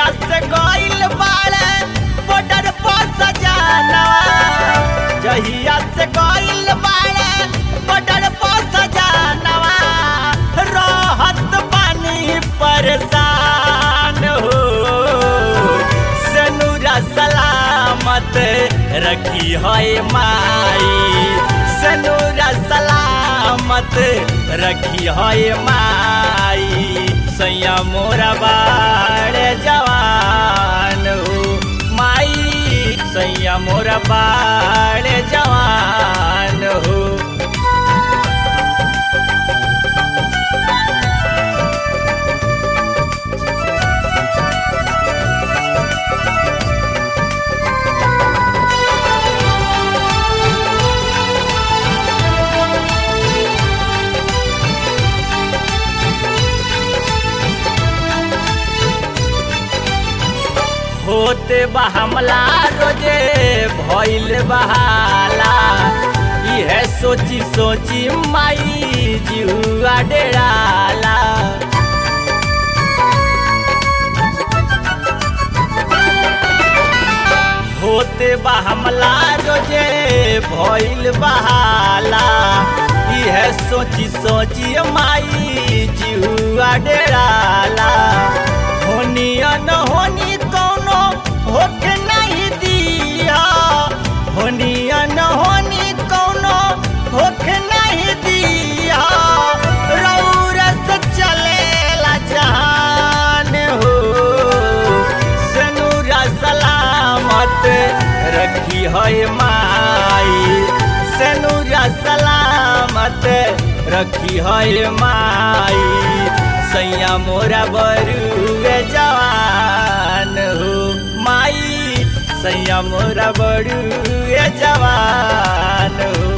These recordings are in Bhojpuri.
से गइल बाड़े बॉर्डर पर सजानवा, जहिया से गइल बाड़े बॉर्डर पर सजानवा, रहत बानी परेशान हो। सनुरा सलामत रखी है माई, सनुरा सलामत रखी है माई, सैया मोरा बाड़े जवान हो माई, सैया मोरा बाड़े जवान हो। होते बा हमला रोजे भइल बहाला, इहे सोची सोची माई जुआ डेराला। होते बा हमला रोजे भइल बहाला, इहे सोची सोची माई जुआ डेराला। होनी न होनी कौनो होके नहीं दिया, होनी न होनी कौनो होके नहीं दिया, रौरस चलेला जहान हो। सनुरा सलामत रखी है माई, सनुरा सलामत रखी है माई, सैया मोरा बरुए जवान हो माई, सैया मोरा बरुए जवान हो।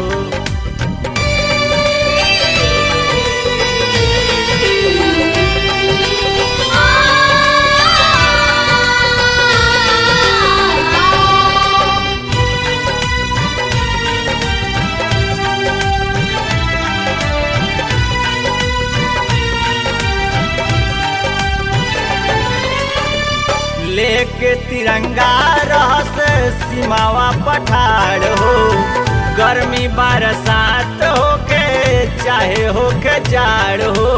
लेके तिरंगा रहस सीमावा पठार हो, गर्मी बरसात होके चाहे होके जाड़ हो।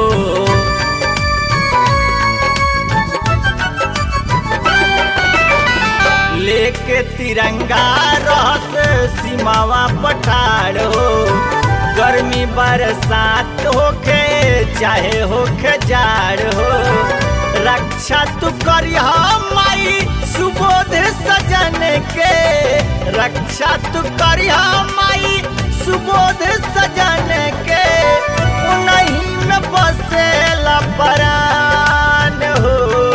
लेके तिरंगा रहस सीमावा पठार हो, गर्मी बरसात होके चाहे होके जाड़ हो। रक्षा तू करिया माई सुबोध सजन के, रक्षा तू करिया माई सुबोध सजन के, उन्हीं में बसेला परान हो।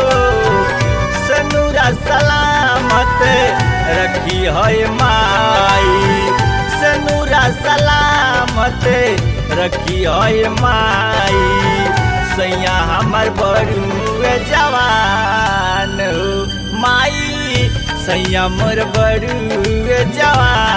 सनुरा सलामत रखी है माई, सनुरा सलामत रखी है माई, सैया हमर बरुए जवान हो माई, सैया मोर बरुए जवान।